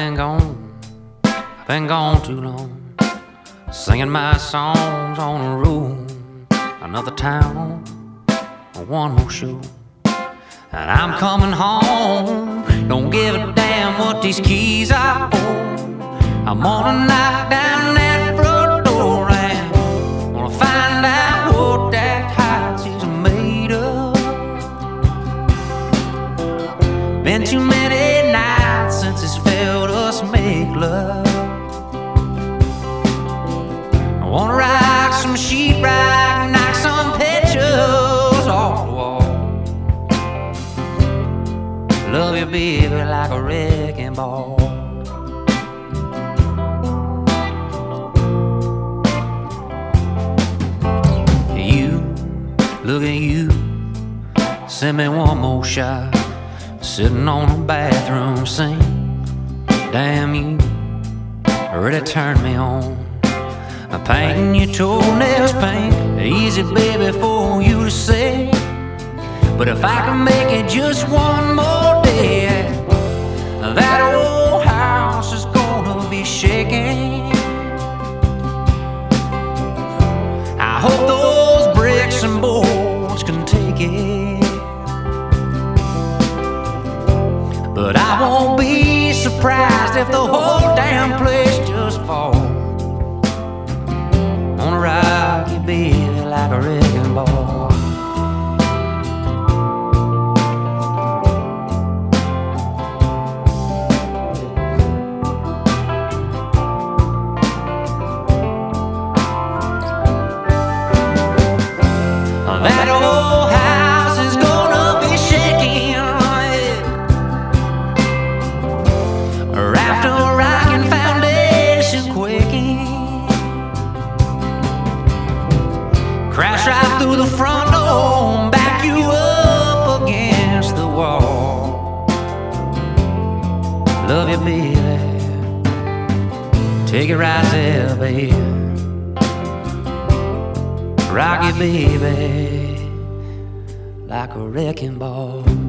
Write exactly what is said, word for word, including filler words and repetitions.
been gone, been gone too long, singing my songs on the road. Another town, one more show, and I'm coming home. Don't give a damn what these keys are for. I'm gonna knock down that front door and gonna find out what that house is made of. Been too many nights since it's felt us make love. I wanna rock some sheetrock, knock some pictures off the wall. Love you, baby, like a wrecking ball. You, look at you, send me one more shot. Sitting on the bathroom sink, damn you, really turned me on. I'm painting your toenails pink, easy baby for you to say. But if I can make it just one more day, that old house is gonna be shaking. I hope those bricks and boards can take it, but I won't be surprised if the whole damn place just falls. Wanna rock you, baby, like a wrecking ball. That old house is gonna be shaking. After rocking foundation quaking, crash right through the front door and back you up against the wall. Love you, baby, take it right there, baby. Rock you, baby, like a wrecking ball.